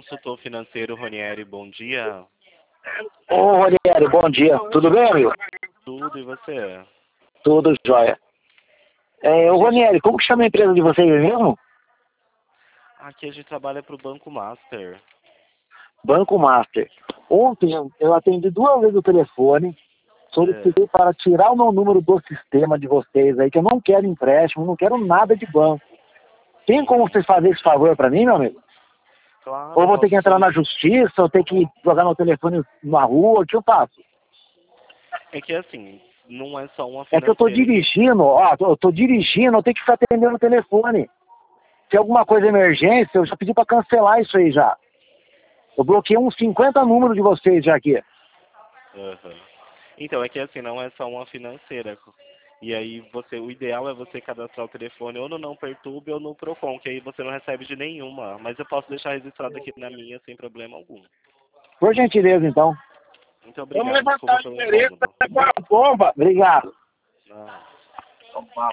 consultor financeiro Ronieri, bom dia. Ô, Ronieri, bom dia. Tudo bem, amigo? Tudo, e você? Tudo jóia. Ô, Ronieri, como que chama a empresa de vocês mesmo? Aqui a gente trabalha para o Banco Master. Banco Master. Ontem eu atendi 2 vezes o telefone, solicitei para tirar o meu número do sistema de vocês aí, que eu não quero empréstimo, não quero nada de banco. Tem como vocês fazerem esse favor para mim, meu amigo? Claro, Ou eu vou ter que posso entrar na justiça, ou ter que jogar meu telefone na rua, o que eu faço? É que assim, não é só uma É que eu tô financeira. dirigindo, eu tô dirigindo, eu tenho que ficar atendendo o telefone. Se alguma coisa é emergência, eu já pedi para cancelar isso aí já. Eu bloqueei uns 50 números de vocês já aqui. Aham. Então, é que assim, não é só uma financeira. E aí o ideal é você cadastrar o telefone ou no Não Perturbe ou no Procon, que aí você não recebe de nenhuma. Mas eu posso deixar registrado aqui na minha sem problema algum. Por gentileza, então. Muito Vamos obrigado, levantar desculpa o pelo endereço incômodo. da bomba. Obrigado. Não.